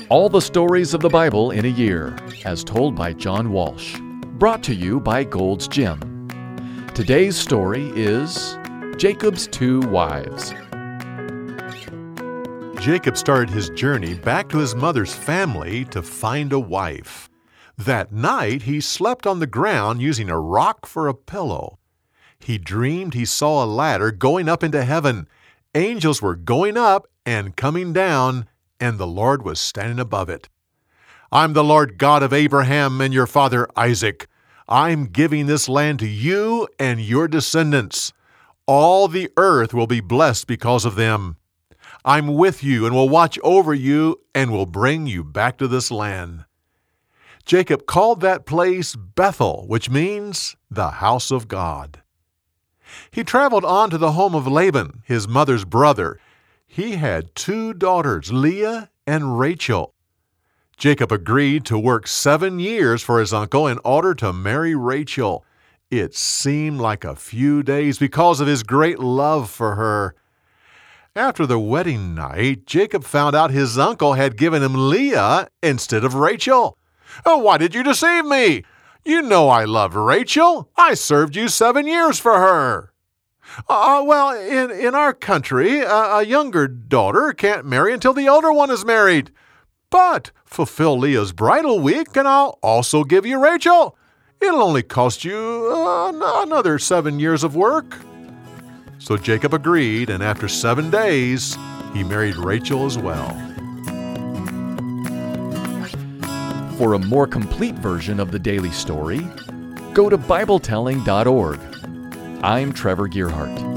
All the stories of the Bible in a year, as told by John Walsh. Brought to you by Gold's Gym. Today's story is Jacob's Two Wives. Jacob started his journey back to his mother's family to find a wife. That night, he slept on the ground using a rock for a pillow. He dreamed he saw a ladder going up into heaven. Angels were going up and coming down, and the Lord was standing above it. "I'm the Lord God of Abraham and your father Isaac. I'm giving this land to you and your descendants. All the earth will be blessed because of them. I'm with you and will watch over you and will bring you back to this land." Jacob called that place Bethel, which means the house of God. He traveled on to the home of Laban, his mother's brother. He had 2 daughters, Leah and Rachel. Jacob agreed to work 7 years for his uncle in order to marry Rachel. It seemed like a few days because of his great love for her. After the wedding night, Jacob found out his uncle had given him Leah instead of Rachel. "Oh, why did you deceive me? You know I loved Rachel. I served you 7 years for her." Well, in our country, a younger daughter can't marry until the older one is married. But fulfill Leah's bridal week, and I'll also give you Rachel. It'll only cost you another 7 years of work." So Jacob agreed, and after 7 days, he married Rachel as well. For a more complete version of the daily story, go to BibleTelling.org. I'm Trevor Gearhart.